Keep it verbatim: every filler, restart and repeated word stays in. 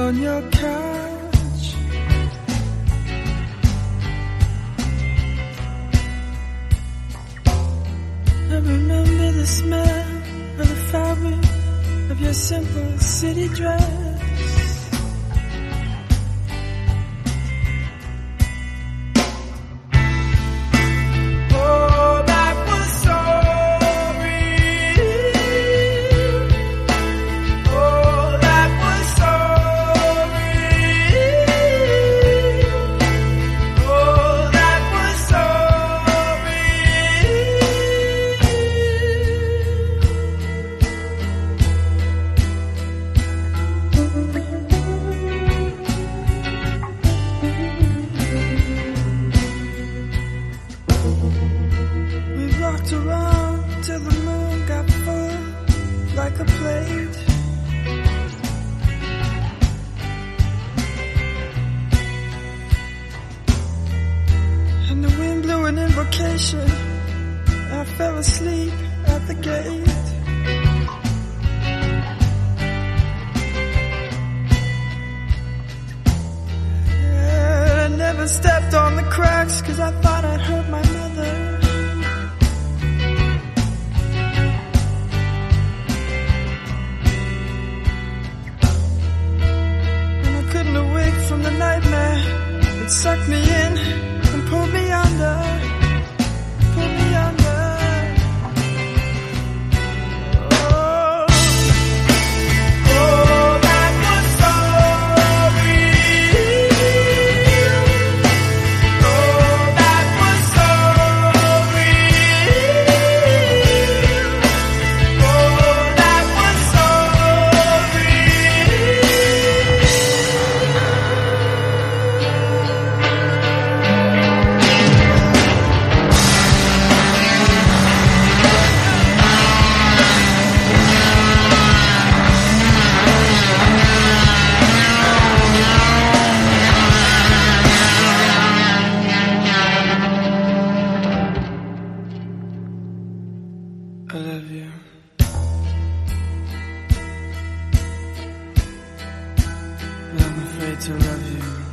on your couch. I remember the smell of the fabric of your simple city dress. Around till the moon got full like a plate. And the wind blew an invocation. I fell asleep at the gate. Yeah, I never stepped on the cracks 'cause I thought I'd hurt my mother. From the nightmare that sucked me in and pulled me under, pulled me under. Oh, oh, that was sorry. Oh, that was sorry. Oh, that was sorry. I love you. But I'm afraid to love you.